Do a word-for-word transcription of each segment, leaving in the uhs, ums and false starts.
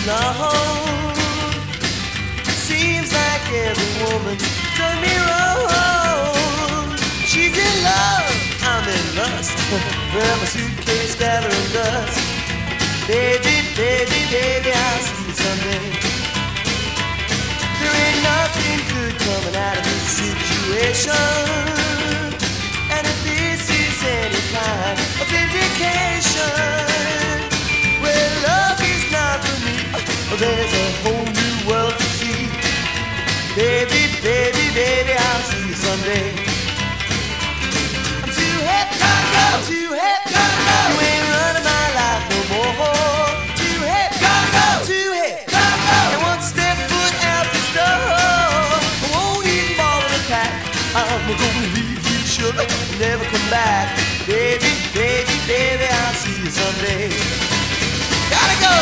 alone. Seems like every woman done me wrong. She's in love, I'm in lust. Well, my suitcase gathering dust. Baby, baby, baby, I'll see you someday. There ain't nothing good coming out of this situation. And if this is any kind of indication, well, love is not for me. There's a whole new world to see. Baby, baby, baby, I'll see you someday. I'm too happy, I'm too happy. You ain't running my life no more. Too happy, too happy. And one step foot out this door, I won't even bother to pack. I'm gonna leave you, sugar, never come back. Baby, baby, baby, I'll see you someday. Gotta go.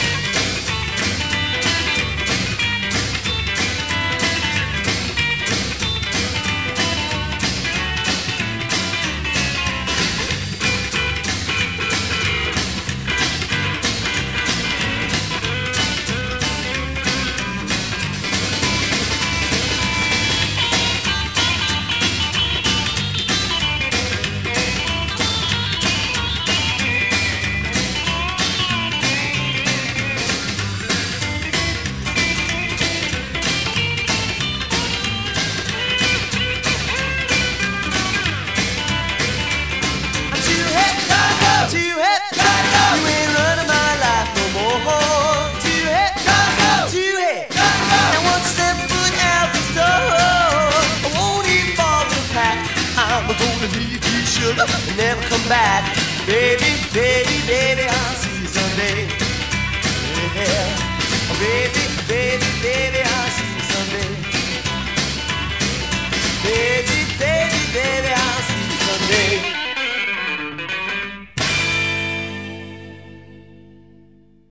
Never come back. Baby, baby, baby, I'll see you someday. Yeah. Baby, baby, baby, I'll